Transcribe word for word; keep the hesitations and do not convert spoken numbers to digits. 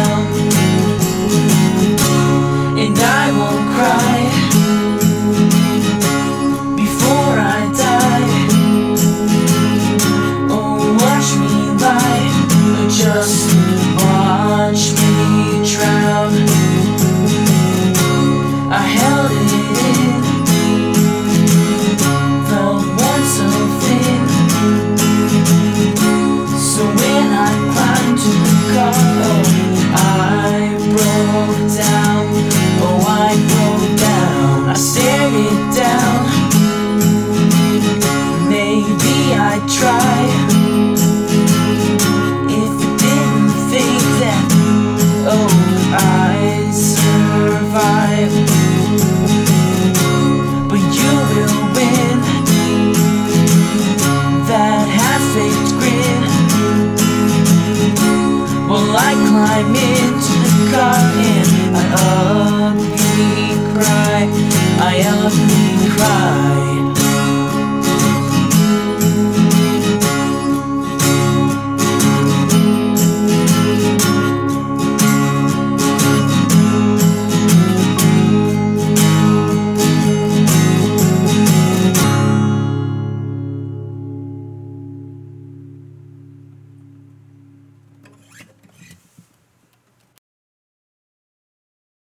down, and I won't cry before I die. Oh, watch me lie, or just watch me drown. I held it in, felt one so thin. So when I climbed to the car, oh, I broke down. Oh, I broke down. I stared it down. Maybe I'd try if you didn't think that, oh, I'd survive. But you will win that half-baked grin. Well, I climb into the car and I ugly cry, I ugly cry.